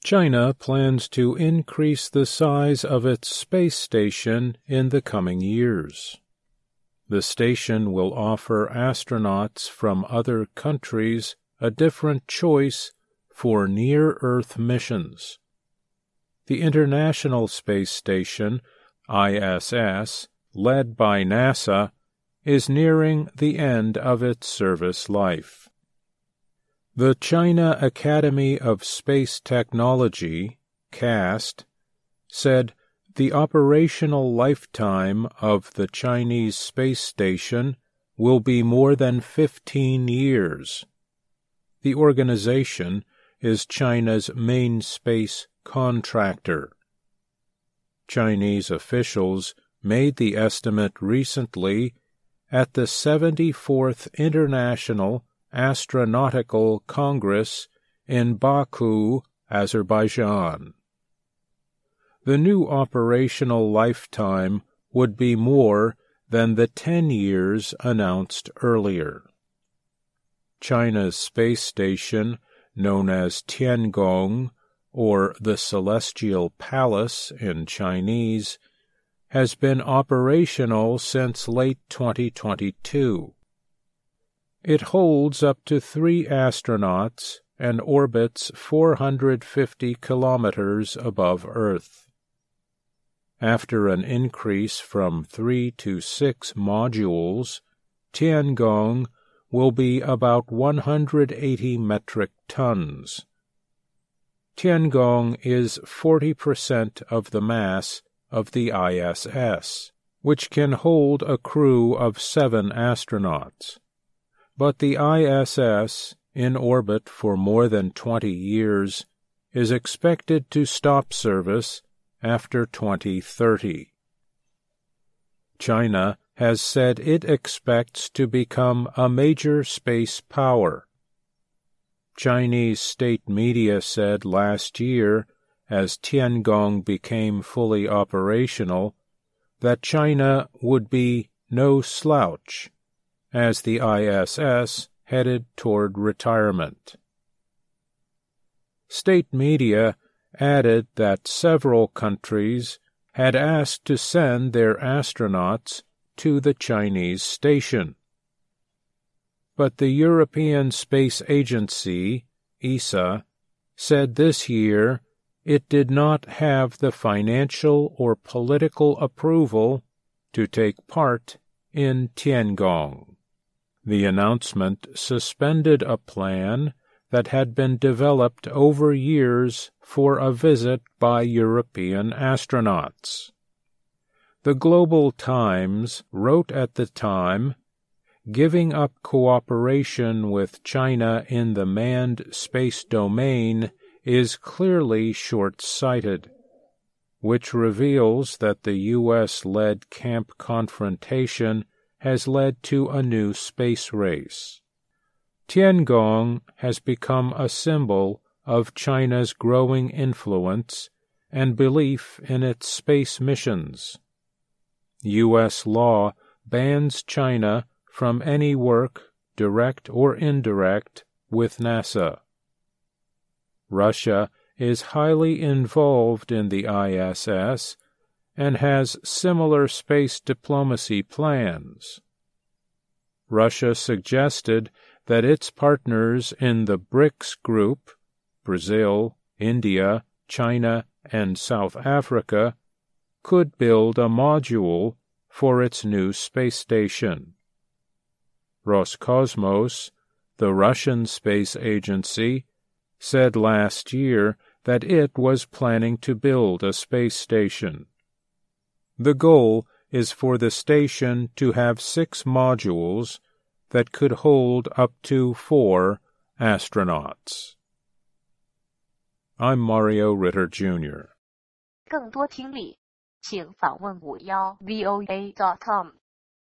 China plans to increase the size of its space station in the coming years. The station will offer astronauts from other countries a different choice for near-Earth missions. The International Space Station, ISS, led by NASA, is nearing the end of its service life. The China Academy of Space Technology, CAST, said the operational lifetime of the Chinese space station will be more than 15 years. The organization is China's main space contractor. Chinese officials made the estimate recently at the 74th International Astronautical Congress in Baku, Azerbaijan. The new operational lifetime would be more than the 10 years announced earlier. China's space station, known as Tiangong, or the Celestial Palace in Chinese, has been operational since late 2022. It holds up to 3 astronauts and orbits 450 kilometers above Earth. After an increase from 3 to 6 modules, Tiangong will be about 180 metric tons. Tiangong is 40% of the mass of the ISS, which can hold a crew of 7 astronauts. But the ISS, in orbit for more than 20 years, is expected to stop service after 2030. China has said it expects to become a major space power. Chinese state media said last year, as Tiangong became fully operational, that China would be no slouch as the ISS headed toward retirement. State media added that several countries had asked to send their astronauts to the Chinese station. But the European Space Agency, ESA, said this year it did not have the financial or political approval to take part in Tiangong. The announcement suspended a plan that had been developed over years for a visit by European astronauts. The Global Times wrote at the time, "Giving up cooperation with China in the manned space domain is clearly short-sighted," which reveals that the U.S.-led camp confrontation has led to a new space race. Tiangong has become a symbol of China's growing influence and belief in its space missions. U.S. law bans China from any work, direct or indirect, with NASA. Russia is highly involved in the ISS and has similar space diplomacy plans. Russia suggested that its partners in the BRICS group, Brazil, India, China, and South Africa, could build a module for its new space station. Roscosmos, the Russian space agency, said last year that it was planning to build a space station. The goal is for the station to have 6 modules that could hold up to 4 astronauts. I'm Mario Ritter Jr. 更多听力，请访问51voa.com。